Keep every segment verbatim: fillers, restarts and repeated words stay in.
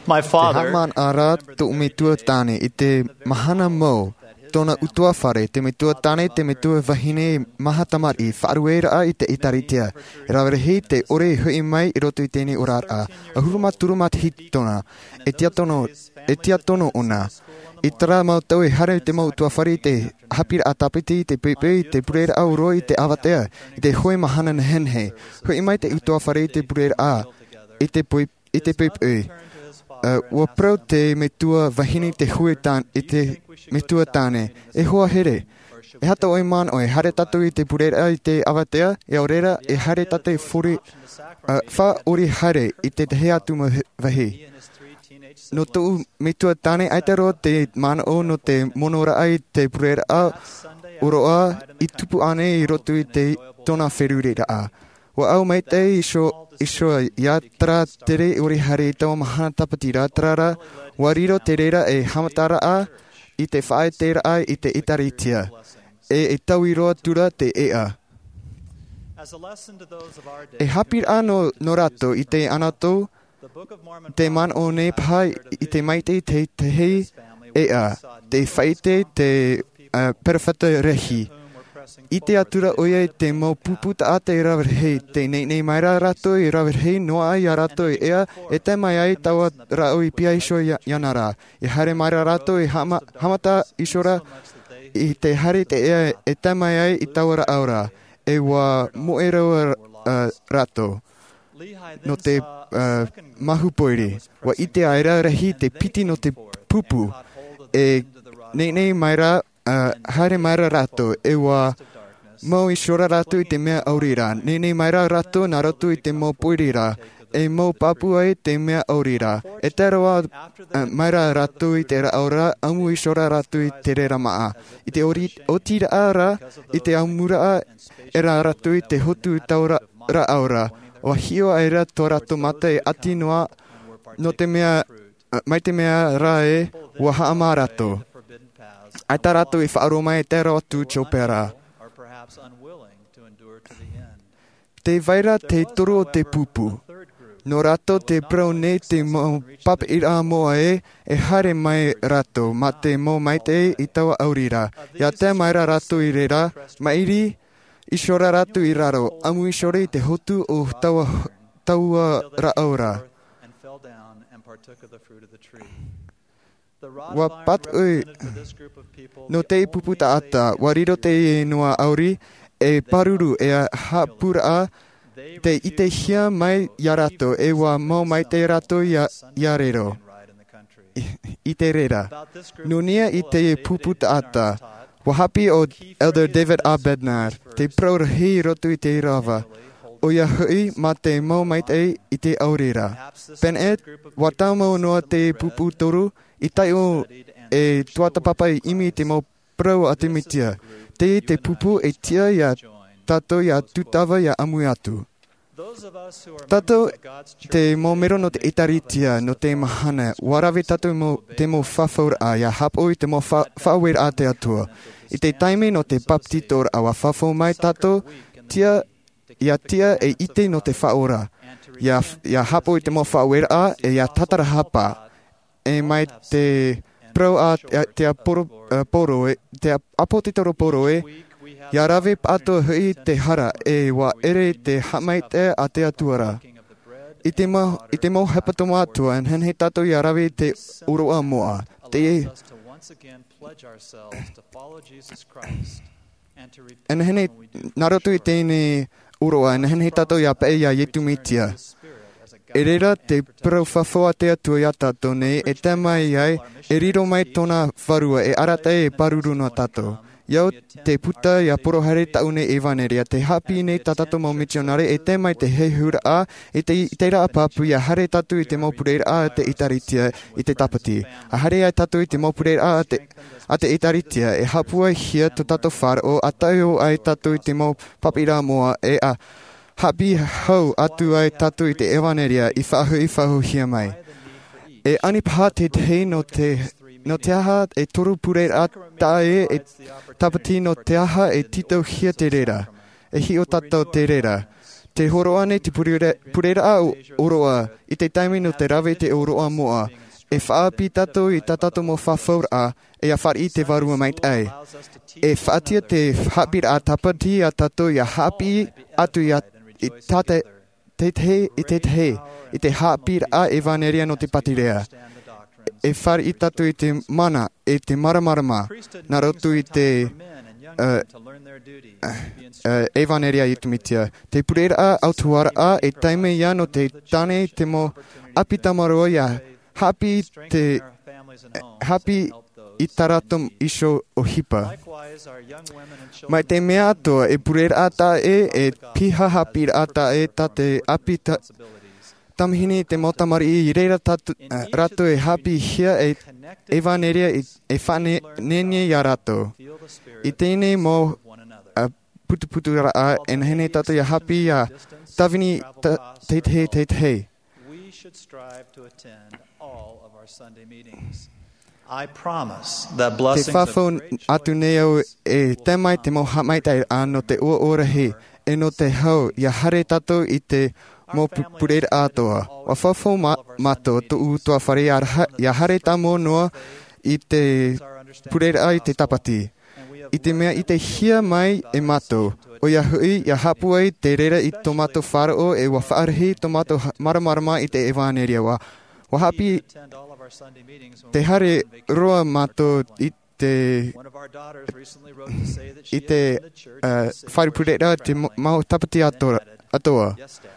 my Te father, haman ara tu me tua tane i te mahana mo tona utua whare, te me tua tane, te me tua wahine mahatamari, whaaruera a i te itaritia. E rawerehi te ore hui mai i roto i tēnei orar a. A huruma turuma te hit tona, e tia tono, e tia tono ona. I tara mau tau e hare te mau tua whare i te hapira a tapiti, te pepe, te purera au roi, te awatea, i te hoi mahana na henhe. Hui mai te utua whare i te purera a, i te pepe, i te pepe. Uh, ua prau te me tua wahine te hui tāne, i te me tua tāne. E hoa here. E hata oi man o e hare tatu i te purera i te awatea, e aurera e hare tatu i furi, uh, wha ori hare i te tehe atu wahi. No tu me tua tāne aitaro te mana o no te monora ai te purera a, uroa i tupu ane i rotu i te tona wherurera a. Wa au mai te iso iso ia tra tere ori hare i tau mahana tapatira trara, wa riro te reira e hamatara a, i te whae tera ai i te itaritia. E e tau i roa tura te ea. E hapir ano no rato i te anato, te man o ne pai i te maite te te hei ea, te whaite te uh, perfata rehi. I te atura oia i te mau puputa a te rawerhei, te nei nei mai ra rato i rawerhei noa ai a rato i ea, e te mai ai taua rao i pia iso yanara. I hare mai ra rato i hama, hamata isora i te hare te ea, e te mai ai i taua ra aura, e wa moeroa uh, rato. No te uh, mahupoiri, wa i te aira rahi te piti no te pupu, e nei nei mai ra Uh, hare maira rato, e wa mau i shora rato i te mea aurira. Nene maira rato na rato i te mau poirira. E mau papua i te mea aurira. E te rawa uh, maira rato i te ra aura, amu i shora rato i te rera maa. I te ori, otira ara, i te amura a, e ra rato i te hotu i tau ra, ra aura. Wa hio aira to rato mata e ati noa no te mea, uh, mai te mea ra e wa haama rato. Ai tā rato i whaaro mai te rotu chopera. Te vaira te toro o te pupu. No rato te prau nei te mau pap ira moa e, e hare mai rato, ma te mo mai te i taua aurira. Ia te maira rato i rera, mairi i shora rato i raro, amu i shore i te hotu o taua, taua ra aura. Wa pat ui, no te puputa ata, wa riro te e noa auri, e paruru e a hapura a, te ite hia mai ia rato, e wa mau mai te rato ia, ia rero. I, I te rera. No nia i te puputa ata, wa hapi o Elder David A. Bednar, te praurahi rotu i te rawa. O ia hui ma te mau mai te i te aurira. Pen e, wa tau mau noa te pupu toru, I tai o e tuata papa I imi te mau prau a te mitia. Te te pupu e tia ia tato ia tutawa ia amu atu. Tato te mau mero no te itaritia no te mahana. Warawe tato mo, te mau whawhaur a ia hapo I te mau whawhaur a te atua. I te taime no te paptitor a wa whawhau mai tato tia ia tia e ite no te whaora. Ia, ia hapo I te mau whawhaur a e ia tatara hapa. E mai te prau a te aporo, uh, poroe, te apotitoro poroe, ia rawe pato hui te hara e wa ere te hamai te a te atuara. I te mau, I te mau hepatoma atua, en hen he tato ia rawe te uroa moa. Te e... En hen he, narotu I tēne uroa, en hen he tato ia pe ia yetu mitia. E reira te prau whawhoa te atua ia tato nei, e te mai ai, e riro mai tona wharua, e arata e paruru no tato. Iau te puta ia porohare taune e vaneria, te hapi nei tatato mau misionare, e te mai te heihura a, e te iteira a papu ia hare tatu I te mau pureira a te itaritia I te tapati. A hare ai tatu I te mau pureira a te, a te itaritia, e hapua hia to tato whara o ataio ai tatu I te mau papira moa, e a hapi hau atu ai tatu I te evaneria I whahu I whahu hia mai. E anipaha te te no te no te aha e toru pureira tae e tapati no te aha e tito hia te rera. E hi o tato te rera. Te horoane te pureira, pureira a oroa I te taimi no te rawe te oroa moa. e whaapi tato i tatato mo whawhaura e a whari te varua mait ai. E whaatia te hapir a tapati a tato i a hapi atu i a i tate te te i te te i te hapir a evaneria no te patirea. E whari i tato i te mana e te maramarama na rotu i te uh, uh, evaneria i tumitia. Te purera autuara a e taime ia no te tane te mo apitamaroa ia hapi te hapi i taratum isho o hipa. Mai te mea atoa e purera ata e e piha hapir ata e ta te apita tamhini te motamari i reira tatu, uh, rato e hapi hia e evaneria i e whane nene ia rato. I tēnei mo uh, putuputu raa e hene tato ia hapi ia tawini te te te te. Te whawhau atu neo e temai te mo hamaitai ano te ua orahi e no te hau ia hare tato i te mo purera atoa. Wa whawhau ma, mato tu utua whare ia hare tamo noa i te purera i te tapati. I te mea i te hia mai e mato. O ia hui ia hapu ai te rera i tomato wharao e wa whaarahi tomato maramarama i te evaneria wa. Wa hapi te hare roa mato i te i te uh, whare purera te mau tapati atoa. atoa.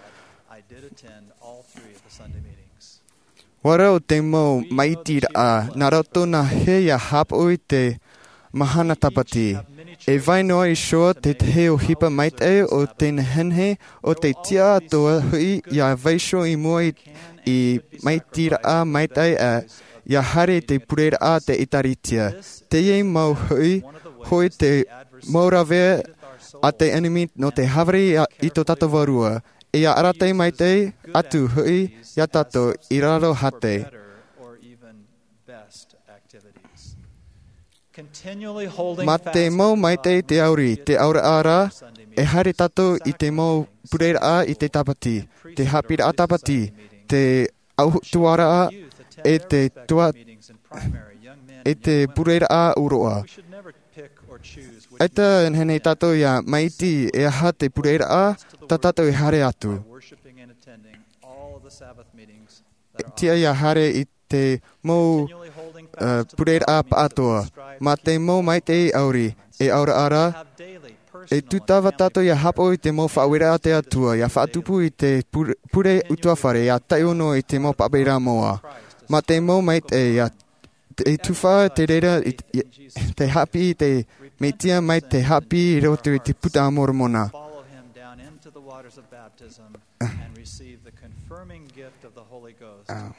Warau te mau maitira a nā rato nā he ia hapu i te mahana tapati. E vai noa i shoa te te o hipa maitai o te nehenhe o te tia atoa hui ia vaisho i mua i, i maitira a maitai a ia hare te purera a te itaritia. Te iei mau hui hoi te maurawea a te enemy no te havari i to tato varua. E ia aratei maitai atu hui ia tato i raro hate. Ma te mau maitei te auri, te aura ara, e hare tato i te mau purera a i te tapati, te hapira a tapati, te autuara a e te tua, e te purera a uroa. Eita hene tato ia maiti e aha te purera a, ta tato i hare atu. Tia ia hare i te mau uh, purera a pa atoa. Ma te mau maitei auri, e aura ara, e tutawa tato ia hapo i te mau whawera a te atua, ia whaatupu i te pure, pure utua whare, ia taiono i te mau papeira moa. Ma te mau maitei, ia te tuwha te reira, i, i, te hapi, te meitia mai te hapi i roto i te puta amoromona. Uh.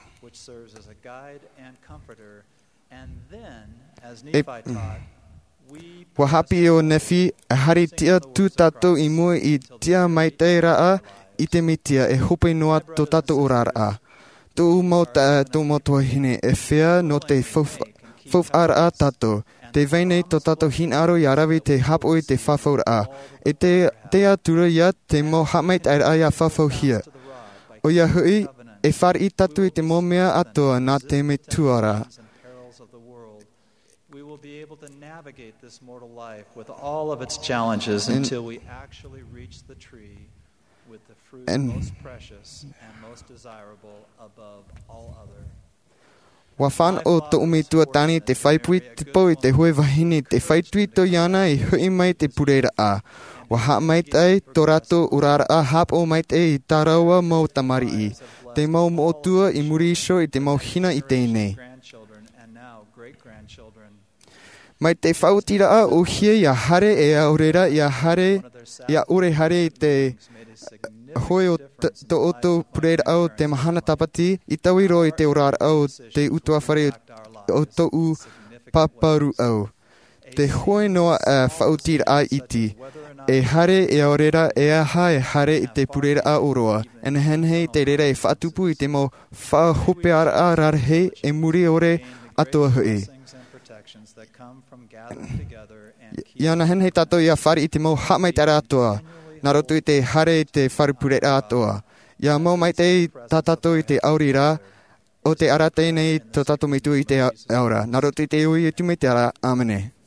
E, wa hapi o nefi, e hari tia tu tato i mua i tia maitai raa i te mitia e hope noa to tato orara. Tu mau ta tu mau toa hine e whea no te fof ara tato. Te veinei to tato hin aro i arawi te hapo i te whawhaura a. E te, te atura ia te mo hamait ai a ia whawhau hia. O ia hui, e whar i tatu i te momea atoa nā te me tuara. We will be able to navigate this mortal life with all of its challenges until we actually reach the tree with the fruit most precious and most desirable above all other. Wa whan o to umi tuatani te whaipui te pau i te hoi wahini te whaitui to iana i hui mai te purera a. Wa ha maitai to rato urara a hap o maitai i taraua mau tamari i. Te mau mo tua i muri iso i te mau hina i teinei. Mai te whautira a o hia ia hare e aurera ia hare, ia ore hare i te hoi o to oto purera au te mahana tapati, i tauiro i te orara au te utua whare o to u paparu au. Te hoi noa a whautira a iti, e hare e aurera e aha e hare i te purera a oroa, en henhe i te rera e whaatupu i te mo whahope ara a rarhe e muri ore atoa hui. Iana henhei tato ia whari i te mau hamai tara atoa. Nā roto i te hare i te whari purera atoa. Ia mau mai te tatato i te aurira o te ara tēnei tō tātou me tu i te aura. Nā roto i te ui i tu me te ara. Āmene.